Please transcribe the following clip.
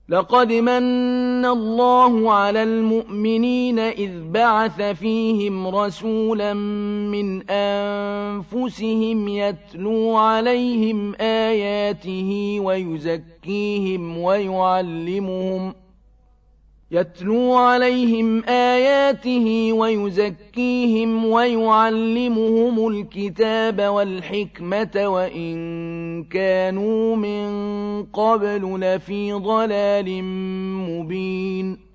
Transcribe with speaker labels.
Speaker 1: لقد مَنَّ اللَّهُ عَلَى الْمُؤْمِنِينَ إِذْ بَعَثَ فِيهِمْ رَسُولًا مِّنْ أَنفُسِهِمْ يَتْلُو عَلَيْهِمْ آيَاتِهِ وَيُزَكِّيهِمْ وَيُعَلِّمُهُمُ الْكِتَابَ وَالْحِكْمَةَ وَإِن كَانُوا مِن قَبْلُ لَفِي ضَلَالٍ مُّبِينٍ